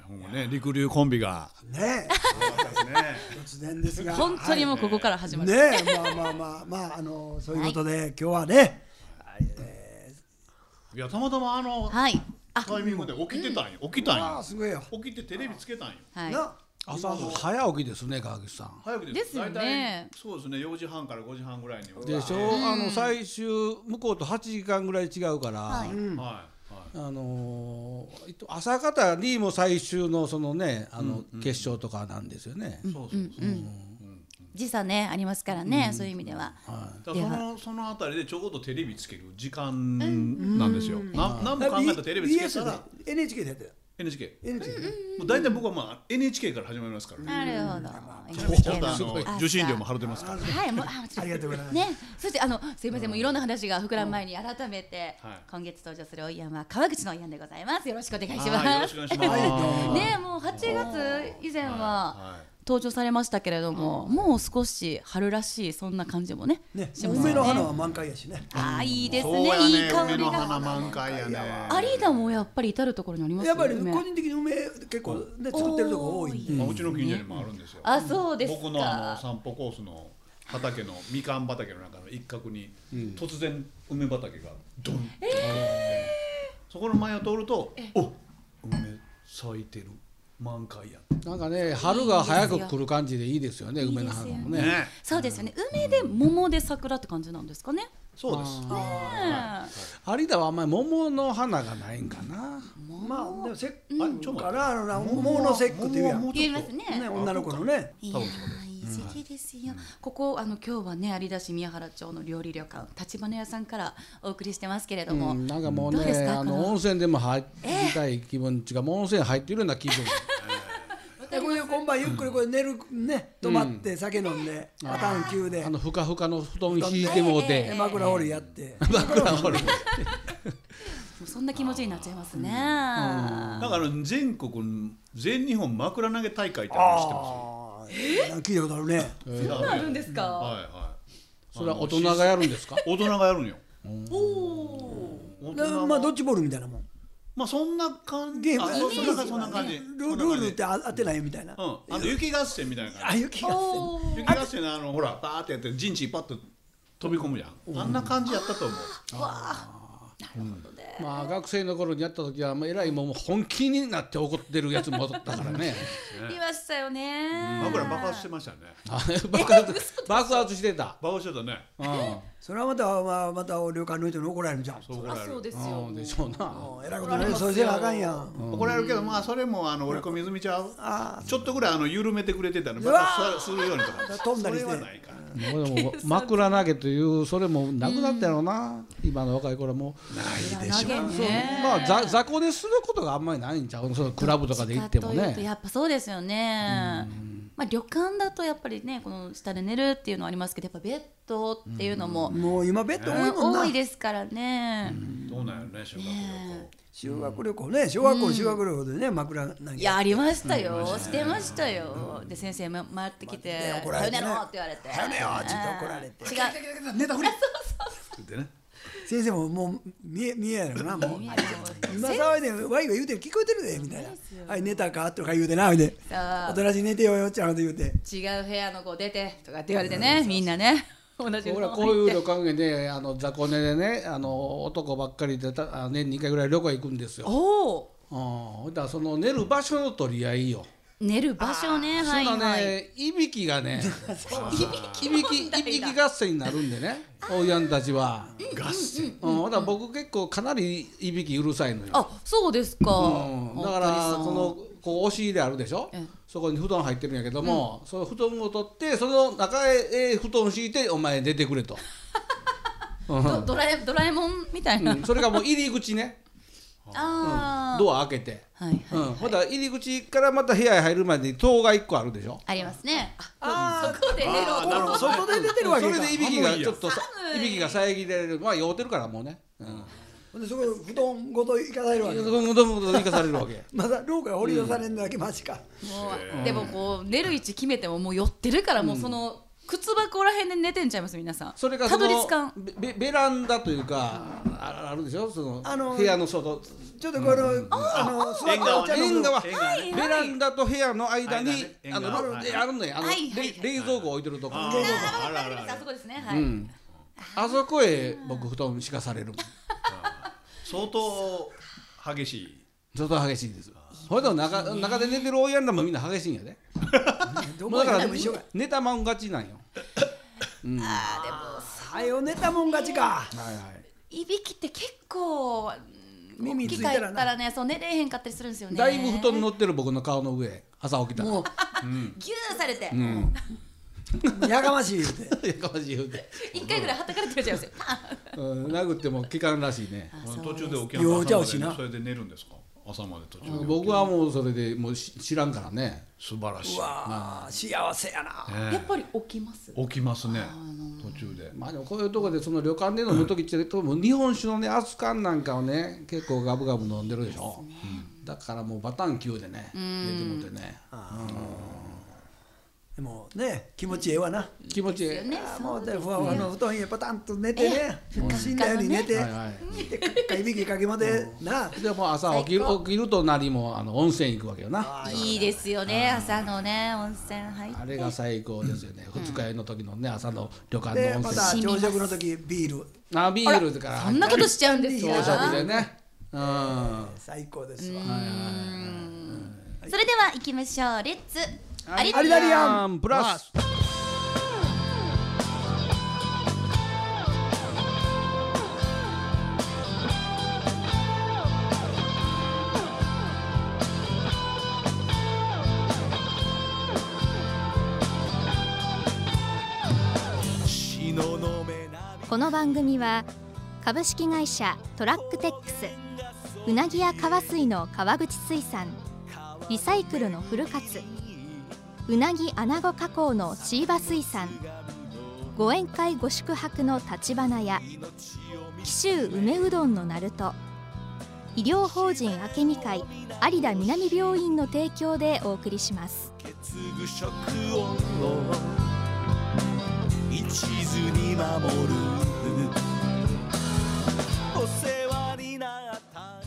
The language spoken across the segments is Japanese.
もうね、陸流コンビがね突然ですが本当にもうここから始まる。 ねそういうことで今日はねいやたまたまはい。 タイミングで起きてたんよ。起きたんよ。 すごいよ起きてテレビつけたんよ。 はい。 な朝早起きですね川口さん。 早くですよね大体そうですね、4時半から5時半ぐらいに起きて。 でしょ、最終向こうと8時間ぐらい違うから、 はい朝方にも最終のそのね決勝とかなんですよね。 そうそうそう。 時差ねありますからね、そういう意味では。 だからそのあたりでちょうどテレビつける時間なんですよ。何も考えたテレビつけたら NHK でやってる NHK。 NHK もう大体僕はまあ NHK から始まりますからね。 なるほど。 ちなみにちゃんと受信料も払ってますから。 はい、もうありがとうございますね、そしてすいません、もういろんな話が膨らむ前に改めて、今月登場するおいやんは川口のおいやんでございます。よろしくお願いします。 よろしくお願いします。 ね、もう8月以前は登場されましたけれども、もう少し春らしいそんな感じもね。 ねしますよね梅の花は満開やしねいいですそうやね、いいね、 香り梅の花が。 満開やね。 有田もやっぱり至る所にありますよね。 やっぱり個人的に梅結構ね作ってるとこ多いんでまあうちの近所にもあるんですよ。 あ、そうですか。 僕の散歩コースの畑のみかん畑の中の一角に突然梅畑がドンって、そこの前を通るとお梅咲いてる満開や。 なんかね春が早く来る感じでいいですよね、梅の花もね。 ね、 そうですよね。梅で桃で桜って感じなんですかね。 そうです。 有田はあんまり桃の花がないんかな。 まあでも節句かな桃の節句っていうやんね言いますね。 女の子のねいやー、いい時期ですよ。ここ今日はね、有田市宮原町の料理旅館橘屋さんからお送りしてますけれども、 なんかもうどうですねかこの温泉でも入りたい気分違う、もう温泉入ってるような気分。 でこれ今晩ゆっくりこれ寝るね泊まって酒飲んでパターン級でふかふかの布団敷いてもうて、 枕掘りやって枕掘り。 もうそんな気持ちになっちゃいますね。 なんか全国全日本枕投げ大会ってあるの知ってます？ 聞いたことあるねそんなのあるんですか。 はいはい。 それは大人がやるんですか？ 大人がやるんよ。 まあドッジボールみたいなもんまあそんな感じ。 ゲームそんな感じ。 ルールって合ってないみたいな雪合戦みたいな感じ。 雪合戦雪合戦のほらバーってやって陣地パッと飛び込むじゃん。あんな感じやったと思う。 まあ学生の頃にやった時はえらいもう本気になって怒ってるやつもおったからね。 いましたよね。 枕爆発してましたね。 爆発してた。 爆発してたね。 それはまた旅館の人に怒られるじゃんそうですよ。 でしょうな。 えらいことねそうせなあかんやん怒られるけどまあそれも折り込み済みちゃう。ちょっとぐらい緩めてくれてたの爆発するようにとか。 飛んだりしてそれはないから。 もう枕投げというそれもなくなったやろな、今の若い頃もないでしょ。 まあ雑魚ですることがあんまりないんちゃう、そのクラブとかで行ってもね。 やっぱそうですよね。まあ旅館だとやっぱりねこの下で寝るっていうのはありますけど、やっぱベッドっていうのももう今ベッド多いもんな多いですからね。 どうなんやろね修学旅行。 修学旅行ね小学校の修学旅行でね枕投げいやありましたよ、してましたよ。で先生回ってきて「 怒られてね早寝ろ」って言われて早寝よって言って怒られて違う寝たふり。ってね。 先生ももう見えやろなもう今騒いでワイが言うてる聞こえてるでみたいなはい寝たかとか言うてなでおとなしい寝てよよっちゃうと言うて違う部屋の子出てとかって言われてね、みんなね同じ俺はこういう旅館で雑魚寝でね男ばっかりで年に2回ぐらい旅行行くんですよ。 おお。 だからその寝る場所の取り合いよ。 寝る場所ね、はいそんなはい。 ねいびきがねいびき合戦になるんでね、おいやんたちは。 合戦。 だから僕結構かなりいびきうるさいのよ。 あ、そうですか。 だからそのこう押し入れあるでしょ、そこに布団入ってるんやけども、その布団を取ってその中へ布団敷いてお前出てくれと。 ドラえもんみたいな。 それがもう入り口ね、 ああ。 ドア開けて、 はいはい。 ほんだら入り口からまた部屋へ入るまでに戸が1個あるでしょ。 ありますね。あ、そこで寝ろ。 外で出てるわけかそれでいびきがちょっといびきが遮られる、まあ酔うてるからもうね、 でそこ布団ごと行かされるわけどんどん生かされるわけ。 まだ廊下が掘り出されるだけマジかもうでもこう寝る位置決めてももう寄ってるからもうその靴箱らへんで寝てんちゃいます皆さん。 それがたどり着かん。 ベランダというかあるでしょ、その部屋の外、 ちょっとこの縁側ね縁側、 縁側ねベランダと部屋の間に間ねあるね、冷蔵庫置いてるとこ、 ああそこですね。はい。 あそこへ僕布団敷かされる。 相当激しい。 ちょっと激しいです。それでも中で寝てる親らもみんな激しいんやで。 どこもうだからでも一緒か。 寝たまん勝ちなんよ。 はよ寝たもん勝ちか。 はいはい。 いびきって結構耳つい起き返たらな。 ったらね、そう寝れへんかったりするんですよね。 だいぶ布団乗ってる僕の顔の上、朝起きたら。 もうギューされてやかましい言うて。 やかましい言うて。 一回ぐらいはたかれてるじゃんですよ。 殴っても効かんらしいね。 途中で起きなようちゃかうしなそれで寝るんですか。朝まで途中で。 僕はもうそれでもう知らんからね。 素晴らしい。 わあ幸せやな。 やっぱり起きます。 起きますね。途中で。 まあでもこういうとこでその旅館で飲む時ってもう日本酒のね熱燗なんかをね結構ガブガブ飲んでるでしょ。だからもうバタン級でね寝てもってね。 でもね気持ちええわな。 気持ちいい。 もうでふわふわの布団へパタンと寝てね、死んだように寝て、でかっかいびきかきまでな。 でも朝起きるとなりも温泉行くわけよな。 いいですよね。朝のね温泉入って。 あれが最高ですよね。二日酔いの時のね朝の旅館の温でまた泉。 朝食の時ビール。 ビールからそんなことしちゃうんですよ。 朝食でね。 最高ですわ。 それでは行きましょう。レッツアリダリアンプラス。 この番組は株式会社トラックテックス、うなぎや川水の川口水産、リサイクルのフルカツ、うなぎアナゴ加工のチーバ水産、ご宴会ご宿泊の立花屋、紀州梅うどんのなると、医療法人明美会有田南病院の提供でお送りします。一途に守るお世話になった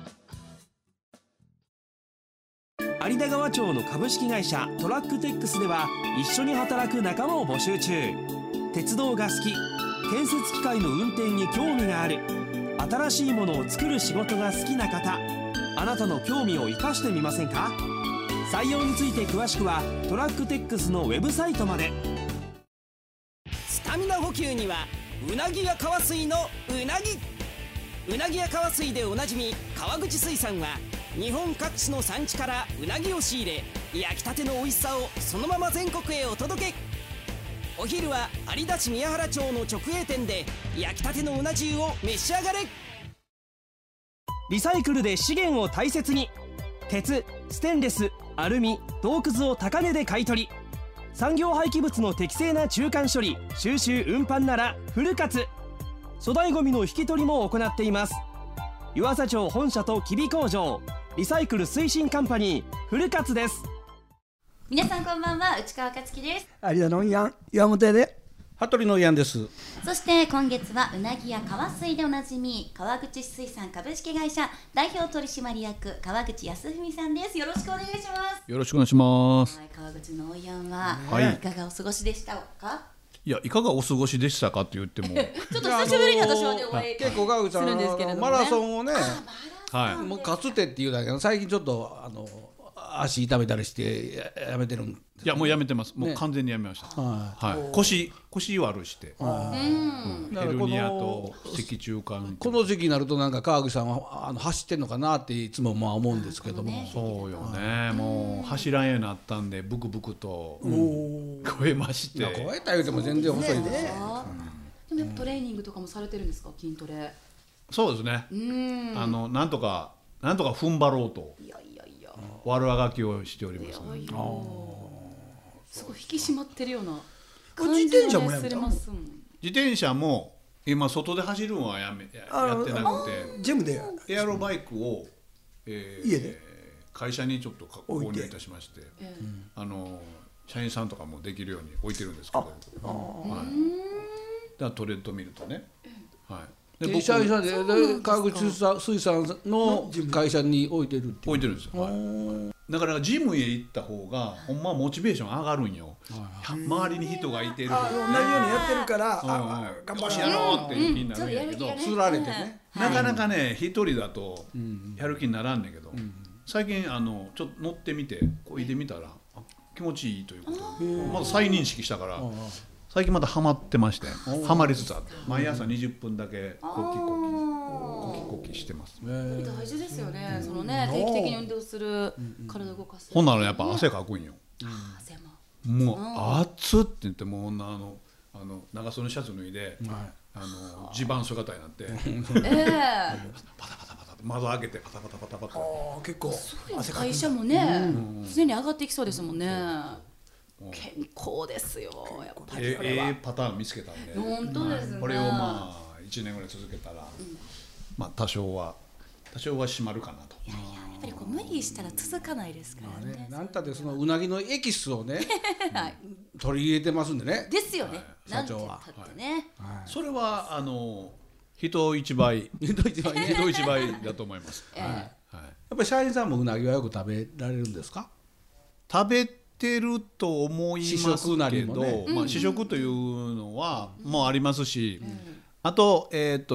有田川町の株式会社トラックテックスでは一緒に働く仲間を募集中。鉄道が好き、建設機械の運転に興味がある、新しいものを作る仕事が好きな方、あなたの興味を生かしてみませんか。採用について詳しくはトラックテックスのウェブサイトまで。スタミナ補給にはうなぎや川水のうなぎ。うなぎや川水でおなじみ川口水産は日本各地の産地からうなぎを仕入れ、焼きたての美味しさをそのまま全国へお届け。お昼は有田市宮原町の直営店で焼きたてのうな重を召し上がれ。リサイクルで資源を大切に。鉄、ステンレス、アルミ、銅くずを高値で買い取り、産業廃棄物の適正な中間処理、収集運搬ならフルカツ。粗大ごみの引き取りも行っています。湯浅町本社と吉備工場、リサイクル推進カンパニーフルカツです。 皆さんこんばんは、内川克樹です。 有田のんやん岩本屋で。 羽鳥のやんです。 そして今月はうなぎや川水でおなじみ川口水産株式会社代表取締役川口康文さんです。よろしくお願いします。 よろしくお願いします。 はい、川口のおやんは、 はいいかがお過ごしでしたか。 いや、いかがお過ごしでしたかって言ってもちょっと久しぶりに私はねお会い結構川口さんするんですけれどもねマラソンをね、 はいもうかつてっていうだけど最近ちょっと足痛めたりしてやめてるん。 いや、もうやめてます。もう完全にやめました。はい、腰悪してヘルニアと脊柱管。 この時期になるとなんか川口さんは走ってんのかなっていつもまあ思うんですけども、 そうよね。もう走らんようになったんでブクブクと超えまして。 超えた言うても全然細いですね。 でもやっぱトレーニングとかもされてるんですか、筋トレ。 そうですね。なんとか踏ん張ろうといや悪あがきをしております。 すごい引き締まってるような自転車もやめた。 自転車も今外で走るのはやってなくて、 ジムでエアロバイクを、 家で会社にちょっと購入いたしまして、 社員さんとかもできるように置いてるんですけど、はい、だからトレッドミルとね、はい、で社員さんで川口水産の会社に置いてるっていう。 置いてるんですよ、はい、だからジムへ行った方がほんまはモチベーション上がるんよ、周りに人がいてるとか、 同じようにやってるから頑張ってやろうっていう気になるんやけど、 釣られてね、 なかなかね一人だとやる気にならんねんけど、最近ちょっと乗ってみてこいでみたら気持ちいいということをまず再認識したから、最近またハマってまして、ハマりつつあって、毎朝20分だけコキしてます。 大事ですよね。そのね定期的に運動する、体動かす。 ほんならやっぱ汗かくんよ。 汗も。 もう熱って言ってもう長袖シャツ脱いで地盤姿になって、パタパタパタ窓開けてパタパタパタパタ。 結構汗かく。会社もね常に上がっていきそうですもんね。健康ですよやっぱりこれは。 パターン見つけたんで。 本当ですね。 これをまあ1年ぐらい続けたら、まあ多少は締まるかなと。 やっぱりこう無理したら続かないですからね。 なんたってそのうなぎのエキスをね取り入れてますんでね。 ですよね。 社長は。 それは人一倍だと思います。やっぱり社員さんもうなぎはよく食べられるんですか？ 食べてると思いますけど、まあ試食というのはもうありますし、あと月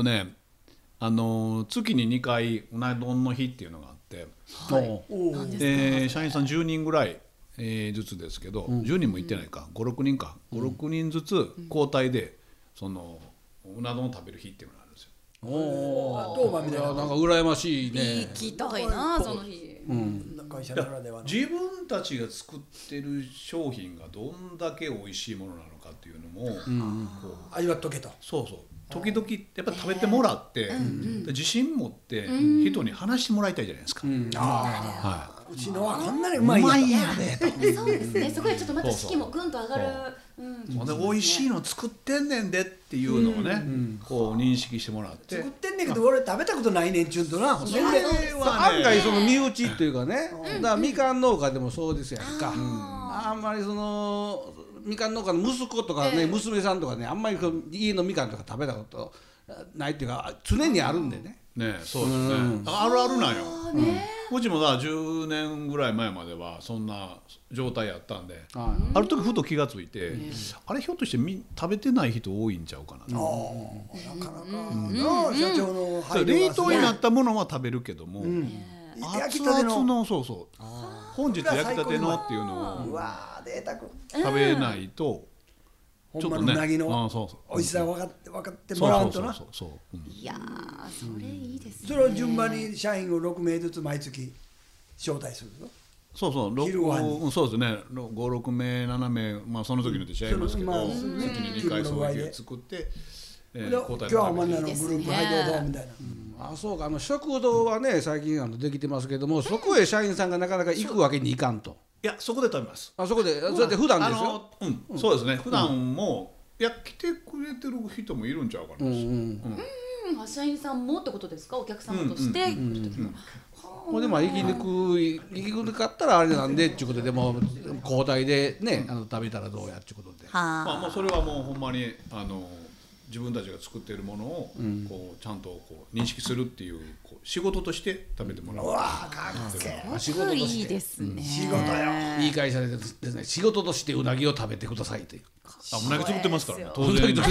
に2回うな丼の日っていうのがあって、社員さん10人ぐらいずつですけど、10人も行ってないか、5、6人か、5、6人ずつ交代でそのうな丼を食べる日っていうのがあるんですよ。 当番みたいな。 なんか羨ましいね。 行きたいなその日。 会社ならではの。 自分たちが作ってる商品がどんだけ美味しいものなのかっていうのも味わっとけと。 そうそう。時々やっぱり食べてもらって自信持って人に話してもらいたいじゃないですか。 うちのはこんなにうまいやで。そうですね。そこでちょっとまた士気もぐんと上がる。 美味しいの作ってんねんでっていうのをね、こう認識してもらって。 作ってんねんけど俺食べたことないねんちゅうとな。 案外その身内っていうかね。だからみかん農家でもそうですやんか。あんまりそのみかん農家の息子とかね、娘さんとかね、あんまり家のみかんとか食べたことないっていうか常にあるんでね。 ね、そうですね。あるあるなんよ。うちもだ10年ぐらい前まではそんな状態やったんで、ある時ふと気がついて、あれひょっとして食べてない人多いんちゃうかな。なかなか社長の冷凍になったものは食べるけども、熱々のそうそう本日焼きたてのっていうのを食べないと。 ほんまのうなぎの美味しさを分かってもらうとな。 いやそれいいですね。 それを順番に社員を6名ずつ毎月招待するぞ。 そうそう、そうですね、5、6名、7名、まあその時によって違いますけど、月に2回そういう作って今日はお前らのグループはいどうぞみたいな。 あ、そうか。食堂はね最近できてますけども、そこへ社員さんがなかなか行くわけにいかんと。 いや、そこで食べます。 あ、そこで、そうやって普段ですよ。 そうですね。普段も来てくれてる人もいるんちゃうかな。 社員さんもってことですか、お客様として。 ほんでまあ行きにくかったらあれなんでっていうことで、も交代でね食べたらどうやっていうことで。 まあそれはもうほんまに自分たちが作っているものをこうちゃんとこう認識するっていう仕事として食べてもらう。 仕事としていいですね。 仕事よ。 いい会社ですね。仕事としてうなぎを食べてくださいという。 うなぎ作ってますからね。当然。それ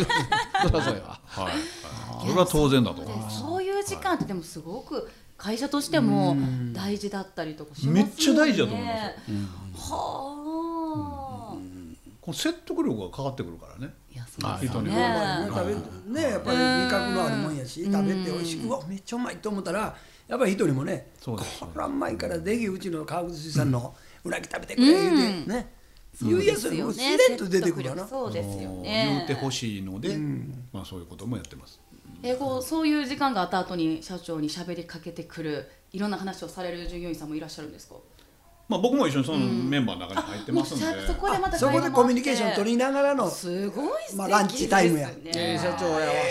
は当然だと思う。 そういう時間ってでもすごく会社としても大事だったりとかしますよね。 めっちゃ大事だと思いますよ。 はあ。 この説得力がかかってくるからね。 人にね、やっぱり味覚のあるもんやし、食べて美味しく、めっちゃうまいと思ったらやっぱり人にもね、これはうまいからぜひうちの川口水産のうなぎ食べてくれ言うてね、言うやつも自然と出てくるわな。 そうですよね。 言うてほしいので、まあそういうこともやってます。 そういう時間があった後に社長に喋りかけてくる、いろんな話をされる従業員さんもいらっしゃるんですか？ まあ僕も一緒にそのメンバーの中に入ってますんで、 そこでコミュニケーション取りながらのすごい素敵ですね。 ランチタイムや。 社長やわ。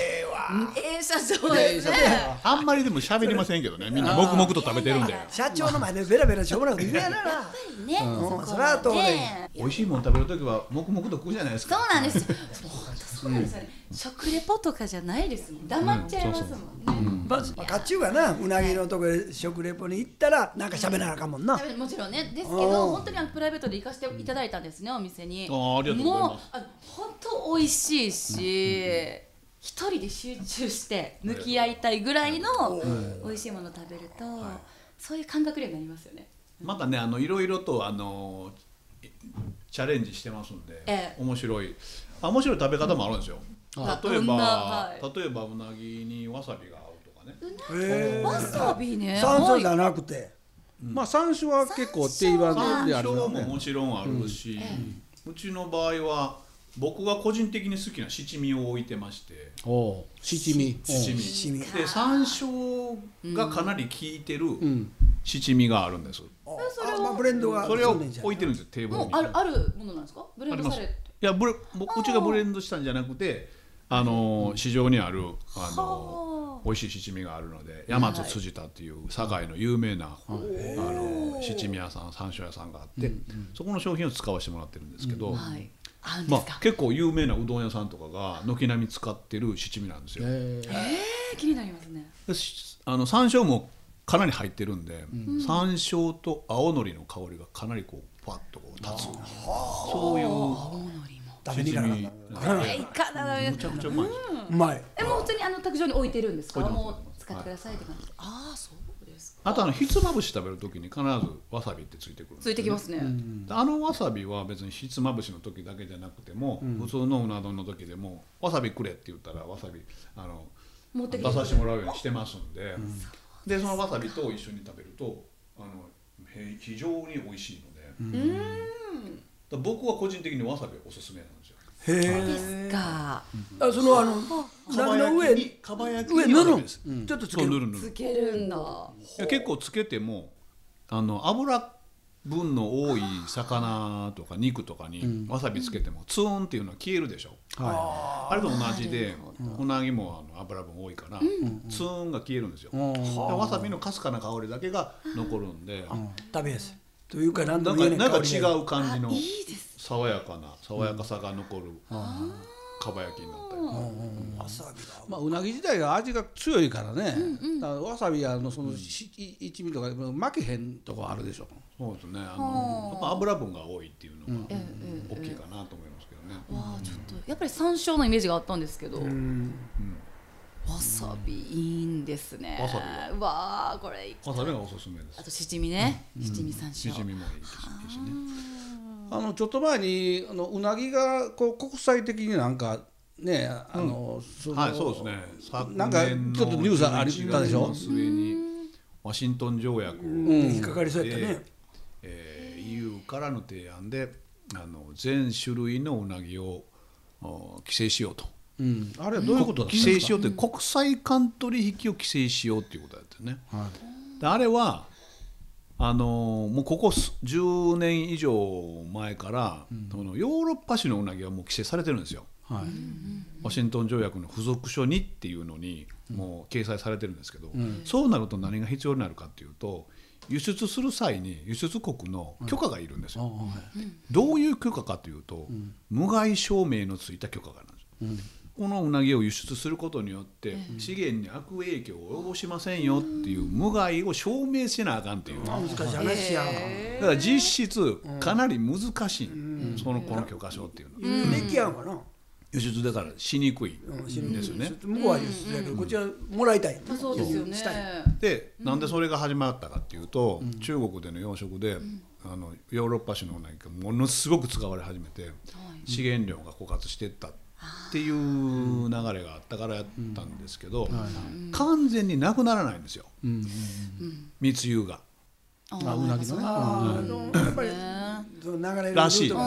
社長ですね。 あんまりでも喋りませんけどね、みんな黙々と食べてるんで。 社長の前でベラベラしょうもなく言うやな。 ね、 それは当然。 美味しいもの食べるときは黙々と食うじゃないですか。 そうなんですよ。そうなんですよね。食レポとかじゃないですもん。黙っちゃいますもんね。 かっちゅうがな、うなぎのとこで食レポに行ったらなんか喋らなあかんもんな。 もちろんね、ですけど本当にプライベートで行かせていただいたんですね、お店に。 ありがとうございます。 もう本当美味しいし、一人で集中して向き合いたいぐらいの美味しいものを食べると、そういう感覚になりますよね。 またね、いろいろとチャレンジしてますんで、面白い食べ方もあるんですよ。例えばうなぎにわさびが合うとかね。 わさびね。 山椒じゃなくて、 まあ山椒は結構定番であるよね。 山椒ももちろんあるし、うちの場合は僕が個人的に好きな七味を置いてまして。 七味。 で山椒がかなり効いてる七味があるんです。 ブレンドがそれを置いてるんですよ、テーブルに。 あるものなんですか？ブレンドされて。 いや、うちがブレンドしたんじゃなくて、市場にある美味しい七味があるので、大和辻田っていう堺の有名な七味屋さん、山椒屋さんがあって、そこの商品を使わせてもらってるんですけど、結構有名なうどん屋さんとかが軒並み使ってる七味なんですよ。 気になりますね。 山椒もかなり入ってるんで、山椒と青のりの香りがかなりこうパッと立つ、そういう青のりも食べに行かなかった。 いかなめちゃくちゃうまい。 うまい。 もう普通に卓上に置いてるんですか？もう使ってくださいって感じ。そうですか。 あとひつまぶし食べるときに必ずわさびってついてくるんです。 ついてきますね。 わさびは別にひつまぶしの時だけじゃなくても、普通のうな丼の時でもわさびくれって言ったらわさび出させてもらうようにしてますんで、でそのわさびと一緒に食べると非常に美味しいので、僕は個人的にわさびおすすめなんですよ。 ですか。 そのうなぎの上に上塗るんです。ちょっとつける。 つけるんだ。 結構つけても油分の多い魚とか肉とかにわさびつけてもツーンっていうのは消えるでしょ。あれと同じでうなぎも油分多いからツーンが消えるんですよ。わさびのかすかな香りだけが残るんで食べやすいというか、なんか違う感じの爽やかさが残るかば焼きになったり。 わさびだ。 まあうなぎ自体が味が強いからね。わさびやその一味とか負けへんとこあるでしょ。 そうですね。やっぱ油分が多いっていうのが大きいかなと思いますけどね。 ちょっとやっぱり山椒のイメージがあったんですけど、わさびいいんですね。 わさびわこれわさびがおすすめです。 あと七味ね、七味山椒。 七味もいいしね。 ちょっと前にうなぎがこう国際的になんかね、 そうですね。 なんかちょっとニュースあったでしょ。 末にワシントン条約引っかかりそうやったね。 EU からの提案で全種類のうなぎを規制しようと。 あれはどういうことだったんですか？ 規制しようって国際間取引を規制しようっていうことだったよね。であれはもうここ10年以上前から、ヨーロッパ種のうなぎはもう規制されてるんですよ。ワシントン条約の付属書2っていうのにもう掲載されてるんですけど、そうなると何が必要になるかっていうと、輸出する際に輸出国の許可がいるんですよ。どういう許可かというと、無害証明のついた許可がなんです。このうなぎを輸出することによって資源に悪影響を及ぼしませんよっていう無害を証明しなあかんっていう。 難しい話やんか。 だから実質かなり難しい、この許可証っていうのは。 できやんかな。 輸出だからしにくいんですよね。 向こうは輸出だけどこっちはもらいたい。 そうですよね。 でなんでそれが始まったかっていうと、中国での養殖でヨーロッパ種のうなぎがものすごく使われ始めて、資源量が枯渇していったっていう流れがあったからやったんですけど、完全になくならないんですよ、密輸が。 うなぎのね。やっぱり流れらしい。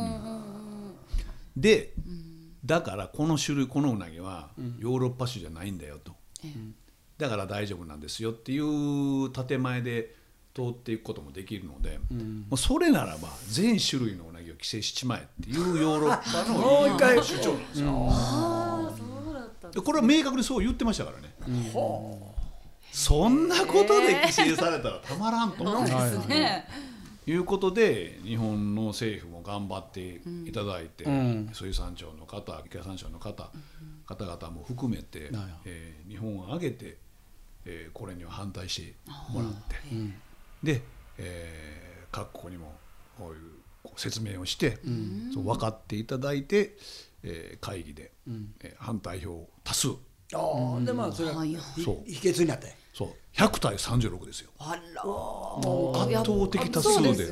でだからこのうなぎはヨーロッパ種じゃないんだよと、だから大丈夫なんですよっていう建前で通っていくこともできるので、もうそれならば全種類のうなぎを規制しちまえっていうヨーロッパの主張なんですよ。 これは明確にそう言ってましたからね。そんなことで規制されたらたまらんと。 そうですね。 いうことで日本の政府も頑張っていただいて、水産庁の方、経産省の方々も含めて、日本を挙げて、これには反対してもらって、で、各国にもこういう説明をして、そう分かっていただいて、会議で、反対票多数。 でまあそれは否決になって。 そう100対36ですよ。 あら、 もう圧倒的多数で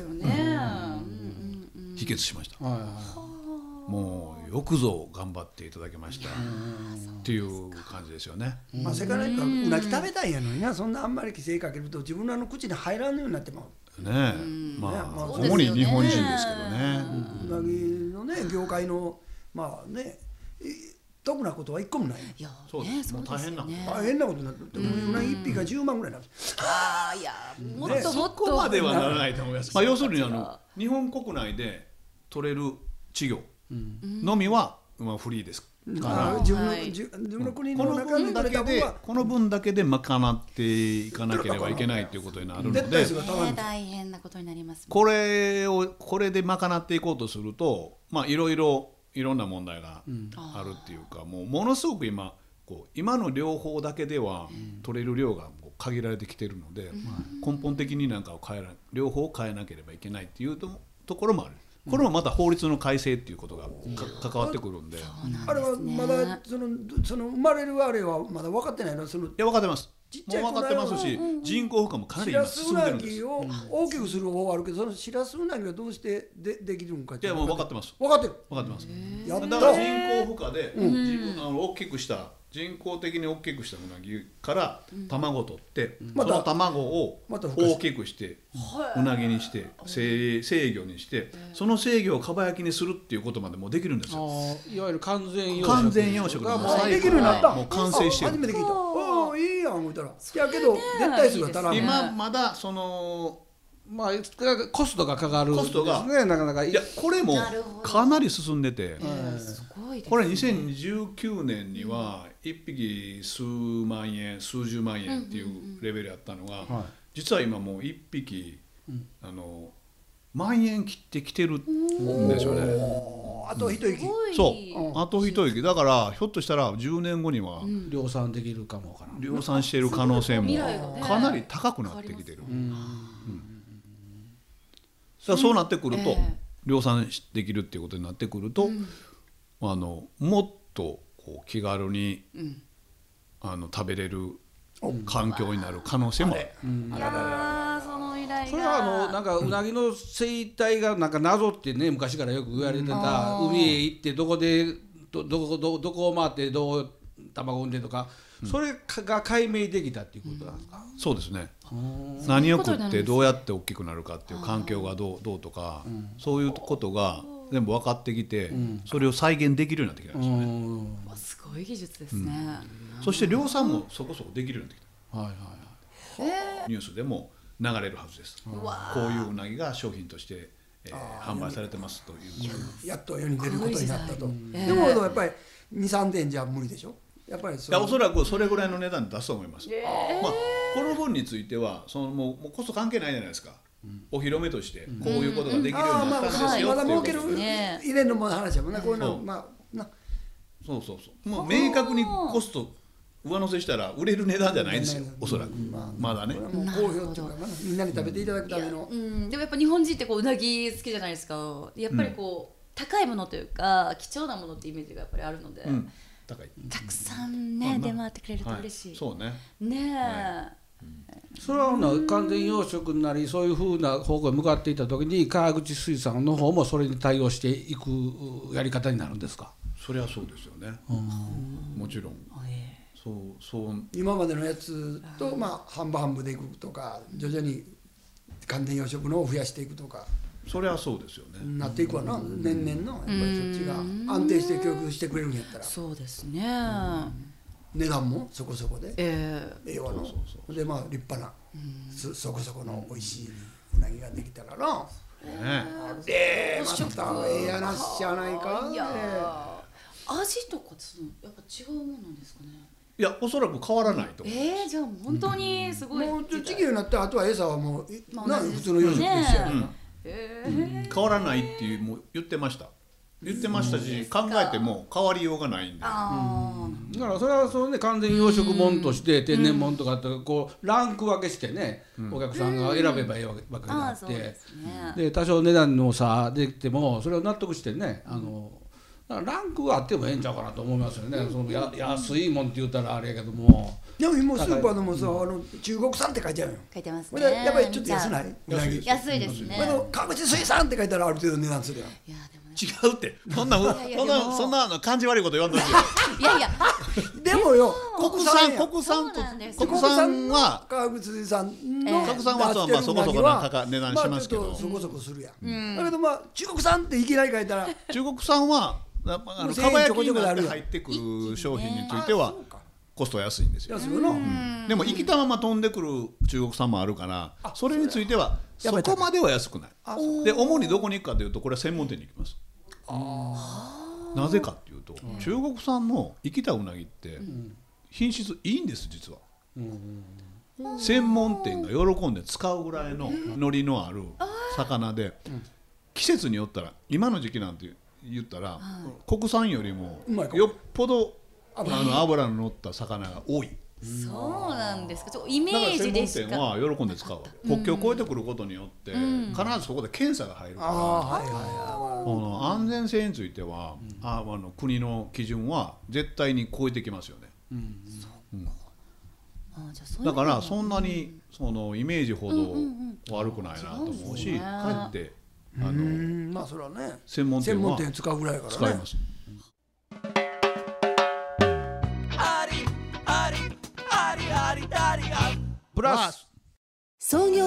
否決しました。もうよくぞ頑張っていただきましたっていう感じですよね。 まあせっかくうなぎ食べたいんやのにな、そんなあんまり規制かけると自分らの口に入らんようになってまう。 ねえ、まあ主に日本人ですけどね。 うなぎのね業界のまあね得なことは一個もない。 いや、 そうです。もう大変な大変なことになって、うなぎ一匹が10万ぐらいなんです。 ああ、いや、もっともっとそこまではならないと思います。まあ要するに日本国内で取れる稚魚のみはフリーです。 自分の国の中で取れた分はこの分だけで賄っていかなければいけないということになるので、 大変なことになります。 これで賄っていこうとすると、まあいろんな問題があるっていうか、ものすごく今の両方だけでは取れる量が限られてきてるので、根本的に両方を変えなければいけないっていうところもある。これもまた法律の改正っていうことが関わってくるんで、 あれはまだその生まれるあれはまだ分かってないの。いや分かってます。もう分かってますし、人口負荷もかなり今進んでるんです。 しらすうなぎを大きくする方はあるけど、そのしらすうなぎはどうしてできるのか。 いやもう分かってます。 分かってる。 分かってます。 やっただから人口負荷で大きくした人工的に大きくしたうなぎから卵を取って、その卵を大きくしてうなぎにして制御にして、その制御をかば焼きにするっていうことまでもできるんですよ。 いわゆる完全養殖がもうできるようになった。 もう完成してる。 初めて聞いた。ああいいやん思ったら。いやけど絶対数が足らん。 今まだまあコストがかかるんですね。なかなか。 いやこれもかなり進んでて、これ2019年には1匹数万円数十万円っていうレベルやったのが、実は今もう1匹万円切ってきてるんですよね。 あと一息。 そうあと一息だから、ひょっとしたら10年後には量産できるかもわからん。 量産している可能性もかなり高くなってきてる。そうなってくると、量産できるっていうことになってくると、もっと気軽に食べれる環境になる可能性もある。 それはなんかうなぎの生態がなんか謎ってね、昔からよく言われてた。海へ行ってどこを回ってどう卵を産んでとか、それが解明できたっていうことなんですか。 そうですね。何を食ってどうやって大きくなるかっていう環境がどうとか、そういうことが全部分かってきて、それを再現できるようになってきたんですよね。 すごい技術ですね。 そして量産もそこそこできるようになってきた。ニュースでも流れるはずです。こういううなぎが商品として販売されてますという。 やっと世に出ることになったと。でもやっぱり2、3点じゃ無理でしょ。やっぱりおそらくそれぐらいの値段で出すと思います。まあこの分についてはもうコスト関係ないじゃないですか。お披露目としてこういうことができるようになったんですよ。 まだ儲ける入れるのも話やもんね。こういうのそうもう明確にコスト上乗せしたら売れる値段じゃないんですよ。おそらくまだね。 好評っていうかみんなに食べていただくための。 でもやっぱ日本人ってうなぎ好きじゃないですか。やっぱり高いものというか貴重なものってイメージがやっぱりあるので。たくさんね出回ってくれると嬉しい。 そうね。 ねえ。それは完全養殖なりそういうふうな方向に向かっていった時に川口水産の方もそれに対応していくやり方になるんですか。 それはそうですよね。もちろん。そう今までのやつと半分半分でいくとか、徐々に完全養殖のを増やしていくとか。 それはそうですよね。 なっていくわな、年々のやっぱりそっちが安定して教育してくれるんやったら。 そうですね。 値段もそこそこで栄養ので立派なそこそこの美味しいうなぎができたらな。でまたええやなしじゃないか。 味とかやっぱ違うものなんですかね。 いやおそらく変わらないと思う。 じゃあ本当にすごい。 もう地球になってあとは餌はもう普まあ同じです通の養殖と一緒やな。 変わらないっていうもう言ってましたし、考えても変わりようがないんで。 だからそれはそのね完全養殖物として天然物とかってこうランク分けしてね、お客さんが選べばいいわけであって、で多少値段の差できてもそれを納得してね、だからランクがあってもええんちゃうかなと思いますよね。その安いもんって言ったらあれやけども。 でも今スーパーでもさ中国産って書いてあるよ。 書いてますこれね。 やっぱりちょっと安ない？ 安いですね。 川口水産って書いたらある程度値段するやん。 いやでも違うって、そんな感じ悪いこと言わんといて。 いやでもよ国産は川口水産の国産はまあそこそこな値段しますけど、 まあちょっとそこそこするやん。だけどまあ中国産っていきなり書いたら中国産はかば焼きになって入ってくる商品についてはコスト安いんですよ。でも生きたまま飛んでくる中国産もあるから、それについてはそこまでは安くない。で主にどこに行くかというと、これは専門店に行きます。なぜかっていうと、中国産の生きたうなぎって品質いいんです、実は。専門店が喜んで使うぐらいの海苔のある魚で、季節によったら今の時期なんて言ったら国産よりもよっぽど脂の乗った魚が多い。 そうなんですか。イメージでしか。 だから専門店は喜んで使うわけ。国境を越えてくることによって必ずそこで検査が入るから、安全性については国の基準は絶対に超えてきますよね。だからそんなにそのイメージほど悪くないなと思うし、かえってまあそれはね専門店は使うぐらいからね。 使います。 プラス創業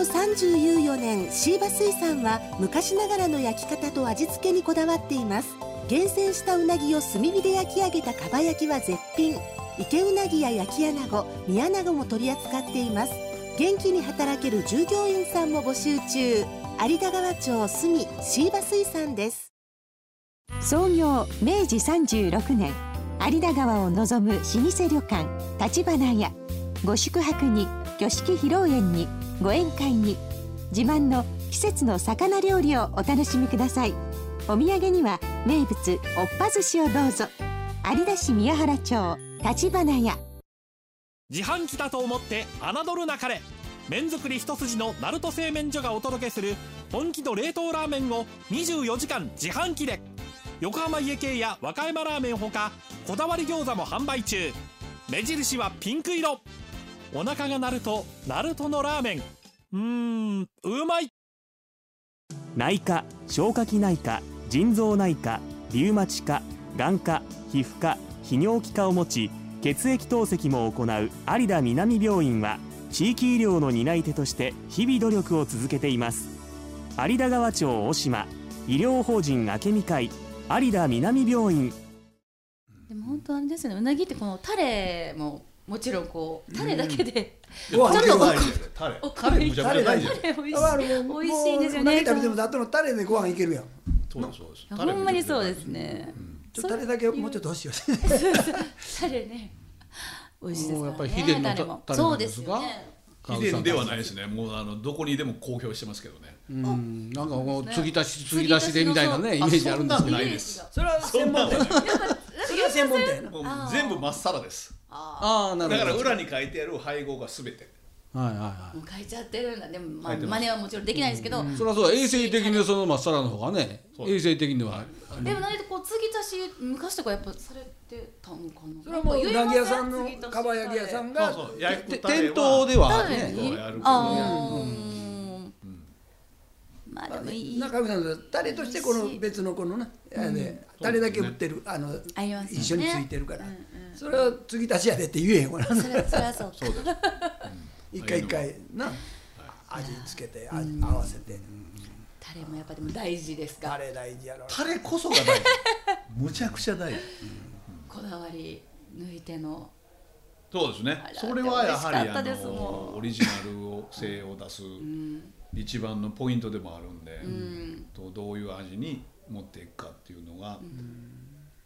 34年シーバ水産は昔ながらの焼き方と味付けにこだわっています。厳選したうなぎを炭火で焼き上げたかば焼きは絶品。池うなぎや焼き穴子、煮穴子も取り扱っています。元気に働ける従業員さんも募集中。有田川町住シーバ水産です。 創業明治36年、有田川を望む老舗旅館立花屋。ご宿泊に、挙式披露宴に、ご宴会に、自慢の季節の魚料理をお楽しみください。お土産には名物おっぱ寿司をどうぞ。有田市宮原町立花屋。 自販機だと思って侮るなかれ。麺作り一筋の鳴門製麺所がお届けする本気の冷凍ラーメンを24時間自販機で。横浜家系や和歌山ラーメンほか、こだわり餃子も販売中。目印はピンク色。お腹が鳴るとナルトのラーメン、うまい。内科、消化器内科、腎臓内科、リウマチ科、眼科、皮膚科、泌尿器科を持ち、血液透析も行う有田南病院は地域医療の担い手として日々努力を続けています。有田川町大島医療法人明美会有田南病院。 でも本当あれですよね、うなぎってこのタレももちろんこうタレだけで、 タレむちゃくちゃ大事。 美味しいですよね。 食べても後のタレでご飯いけるやん。 そうですそうです。 ほんまにそうですね。 タレだけもうちょっと欲しいよ。 タレね、美味しいですからね。 やっぱり秘伝のタレなんですか？ 秘伝ではないですね。もうどこにでも公表してますけどね。 なんかもう継ぎ足しでみたいなねイメージあるんですけど。 ないです。 それは専門店。それは専門店。 もう全部まっさらです。 ああ、なるほど。 だから裏に書いてある配合がすべて。 はいはいはい。 もう書いちゃってるんだ。でも真似はもちろんできないですけど。 それはそう、衛生的にそのまっさらの方がね、衛生的には。 でも何でこう継ぎ足し昔とかやっぱされてたのかな。 それはもううなぎ屋さんのかば焼き屋さんが店頭ではね。 まあでもいい。 中身さんタレとしてこの別のこのねタレだけ売ってる一緒についてるから、それは継ぎ足しやでって言えへんから。 それはそう。 そうです。 一回な味つけて合わせて。 タレもやっぱでも大事ですか。 タレ大事やろ。 タレこそが大事。むちゃくちゃ大事。 こだわり抜いての。 そうですね。それはやはりオリジナル性を出す一番のポイントでもあるんで、どういう味に持っていくかっていうのが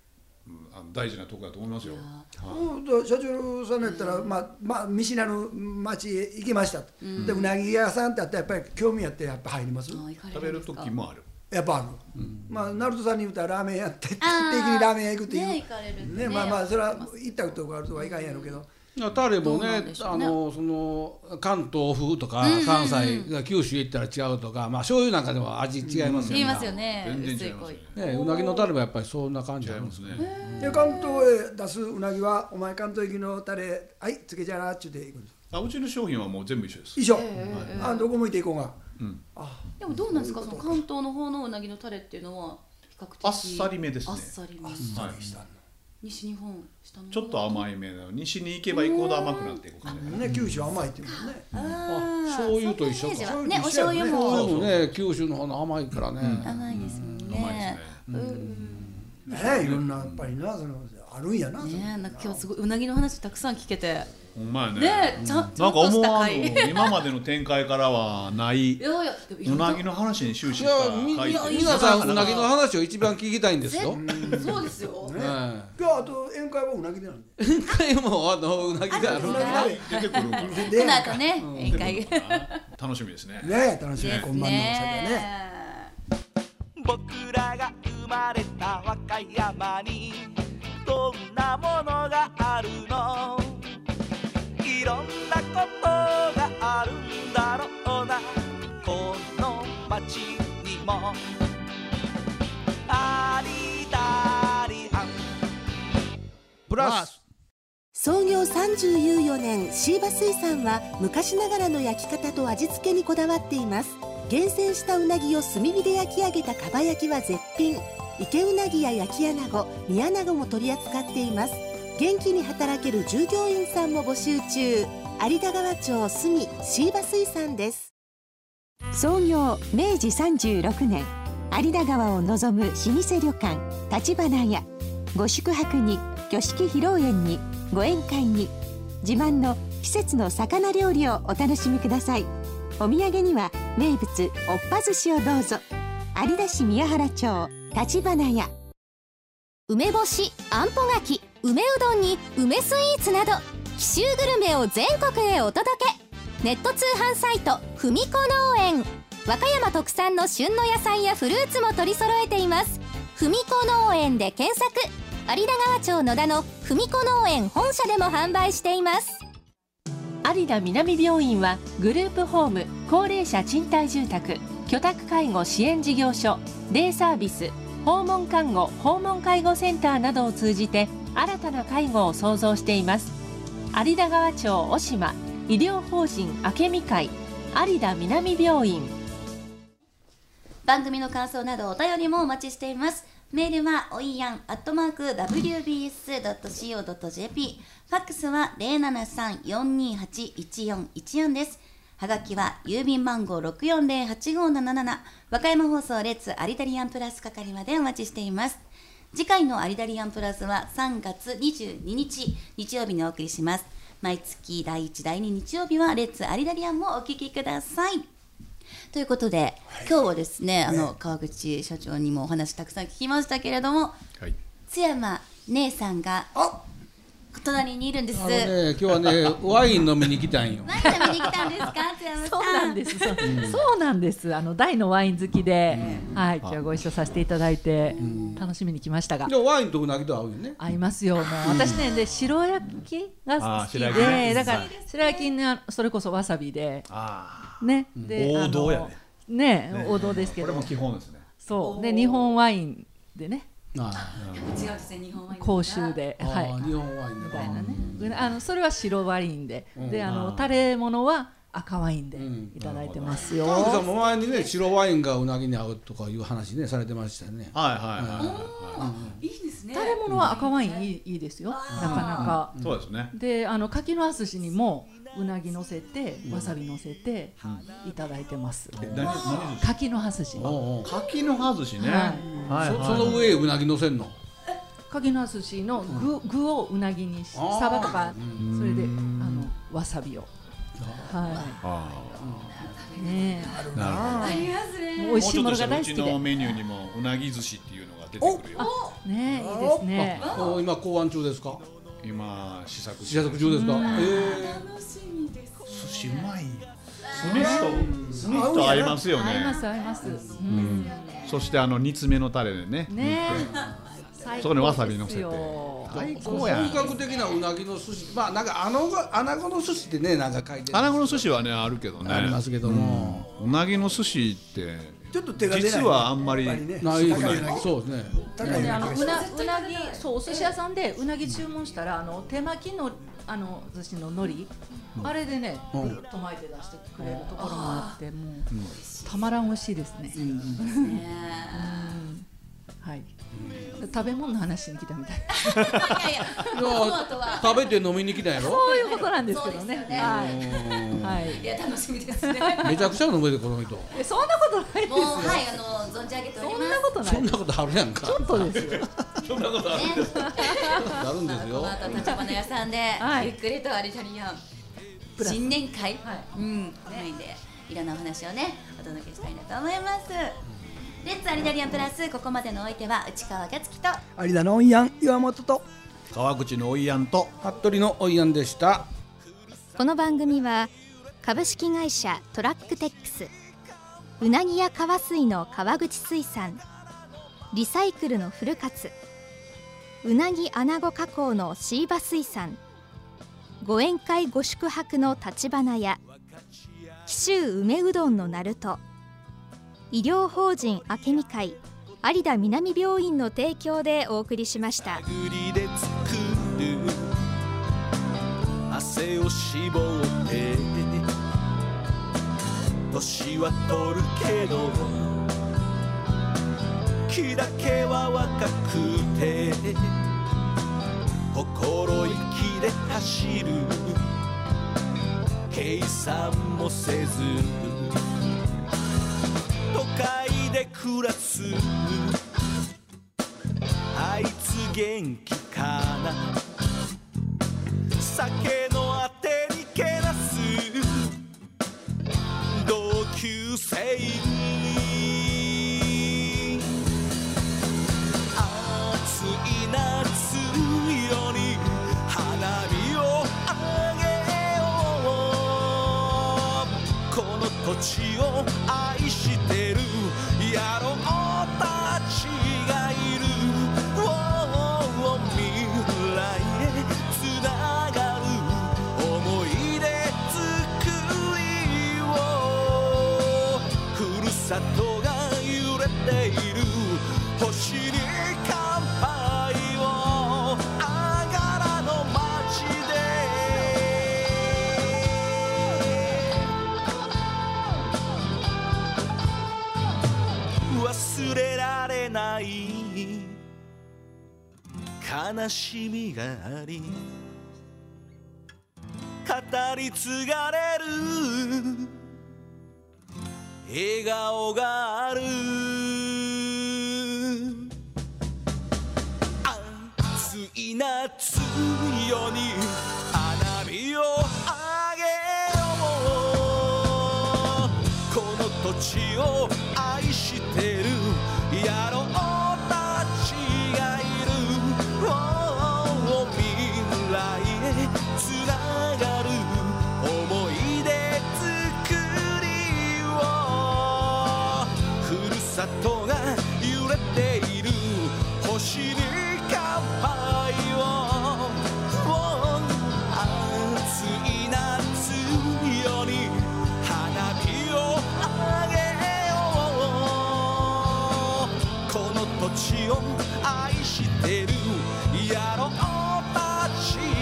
大事なとこだと思いますよ。 社長さんやったら見知らぬ町へ行きましたと、でうなぎ屋さんってあったらやっぱり興味あってやっぱ入ります。 食べる時もある。 やっぱある。鳴門さんに言うたらラーメン屋って定期的にラーメン屋行くっていうね、それは行ったことがあるとはいかんやろうけど。 タレもね、その関東風とか関西が九州行ったら違うとか、醤油なんかでも味違いますよね。 言いますよね。 全然違いますね。うなぎのタレもやっぱりそんな感じありますね。 で関東へ出すうなぎはお前関東行きのタレはいつけちゃなっちゅうていくんです。 うちの商品はもう全部一緒です。 一緒。どこ向いていこうが。 でもどうなんですか、その関東の方のうなぎのタレっていうのは比較的あっさりめですね。 あっさりめ。西日本下のちょっと甘いめの西に行けば行くほど甘くなっていく感じね。九州甘いっていうもんね。 醤油と一緒か。 ね、お醤油もね、九州の方の甘いからね。 甘いですもんね。 いろんなやっぱりな、そのあるんやな。 ね、なんか今日すごいうなぎの話たくさん聞けて。 ほんまやね。 ね、 なんか思わん今までの展開からはない。うなぎの話に終始した回。 皆さんうなぎの話を一番聞きたいんですよ。 そうですよ。 今日あと宴会はうなぎでなんで。 宴会もうなぎである。 出てくるから。 この後ね、宴会。 楽しみですね。 ね、楽しみ。今晩のお酒ね。 僕らが生まれた和歌山にどんなものがあるの？いろんなことがあるんだろうな、この街にも。ありだりあんプラス創業34年シーバ水産は昔ながらの焼き方と味付けにこだわっています。厳選したうなぎを炭火で焼き上げたかば焼きは絶品。池うなぎや焼き穴子、煮穴子も取り扱っています。元気に働ける従業員さんも募集中。有田川町住シーバ水産です。 創業明治36年、有田川を望む老舗旅館立花屋。ご宿泊に挙式披露宴にご宴会に、自慢の季節の魚料理をお楽しみください。お土産には名物おっぱ寿司をどうぞ。有田市宮原町立花屋。 梅干し、あんぽ柿、梅うどんに梅スイーツなど紀州グルメを全国へお届け。ネット通販サイトふみこ農園。和歌山特産の旬の野菜やフルーツも取り揃えています。ふみこ農園で検索。有田川町野田のふみこ農園本社でも販売しています。 有田南病院はグループホーム、高齢者賃貸住宅、居宅介護支援事業所、デイサービス、訪問看護・訪問介護センターなどを通じて新たな介護を創造しています。有田川町小島医療法人明美会有田南病院。 番組の感想などお便りもお待ちしています。メールはおいやん@wbs.co.jp、 ファックスは 073-428-1414 です。はがきは郵便番号 640-8577 和歌山放送列アリタリアンプラス係までお待ちしています。次回のアリタリアンプラスは3月22日日曜日にお送りします。毎月第1第2日曜日はレッツアリタリアンもお聞きください。ということで、今日はですね、川口社長にもお話たくさん聞きましたけれども、津山姉さんが隣にいるんです。 今日はねワイン飲みに来たんよ。 何飲みに来たんですか、津山さん。 そうなんです。そうなんです。大のワイン好きで、はい、今日はご一緒させていただいて楽しみに来ましたが。 でもワインとうなぎと合うよね。 合いますよ。もう私ね、で白焼きが好きで、だから白焼きね、それこそわさびで、ね、で王道やね。 ね、王道ですけど。 これも基本ですね。 そうで日本ワインでね。 違うんですね、日本ワイン。 甲州で、はい、 日本ワインみたいなね。それは白ワインで、でタレ物は赤ワインでいただいてますよ。 川口さんも前にね白ワインがうなぎに合うとかいう話ねされてましたよね。 いいですね。 タレ物は赤ワインいいですよ。なかなか。 そうですね。 で柿の葉寿司にもうなぎ乗せてわさび乗せていただいてます。柿の葉寿司。 柿の葉寿司ね。 その上うなぎ乗せんの。 柿の葉寿司の具をうなぎにし、サバとかそれでわさびを。はい。ねえ。 ありますね。 美味しいものが大好きで。 うちのメニューにもうなぎ寿司っていうのが出てくるよ。 ね、いいですね。 今考案中ですか？ 今試作中ですか？ 楽しみです。 寿司うまい。酢味と合いますよね。 合います合います。 そして煮詰めのタレでね。そこにわさび乗せて。 最高や。本格的なうなぎの寿司、まあなんか穴子の寿司ってね、なんか書いてる。 穴子の寿司はねあるけどね。 ありますけども、 うなぎの寿司ってちょっと手が出ない。 実はあんまりないですね。そうですね。 うなぎ、そうお寿司屋さんでうなぎ注文したら手巻きの寿司の海苔、あれでねぐるっと巻いて出してくれるところもあって、もうたまらん美味しいですね。はい。食べ物の話に来たみたい。 食べて飲みに来たやろ。 そういうことなんですけどね。はい。 いや楽しみですね。 めちゃくちゃ飲めるこの人。 そんなことないですよ。 もうはい存じ上げております。 そんなことない。 そんなことあるやんか。 ちょっとですよ。 そんなことあるんです。 あるんですよ。 また立花屋さんでゆっくりとアリタリアン新年会メインでいろんなお話をねお届けしたいなと思います。レッツアリダリアンプラス、ここまでのお相手は内川がつきと有田のおいやん岩本と川口のおいやんと服部のおいやんでした。 この番組は株式会社トラックテックス、うなぎや川水の川口水産、リサイクルの古勝、うなぎ穴子加工のシーバ水産、ご宴会ご宿泊の立花屋、紀州梅うどんのなると、医療法人明美会有田南病院の提供でお送りしました。 汗を絞って年は取るけど気だけは若くて心意気で走る、計算もせず都会で暮らす、あいつ元気かな、酒のあてにけなす同級生、暑い夏よに花火をあげよう、この土地を愛してる野郎たちがいる、未来へつながる思い出作りを、ふるさとが揺れている星に乾杯を、あがらの街で忘れられない悲しみがあり語り継がれる笑顔がある、暑い夏夜に花火をあげよう、この土地を愛してる野郎たちがいる、未来へつながる思い出作りを、ふるさとが揺れている星に乾杯を、暑い夏夜に花火をあげよう、この土地を愛してる野郎たち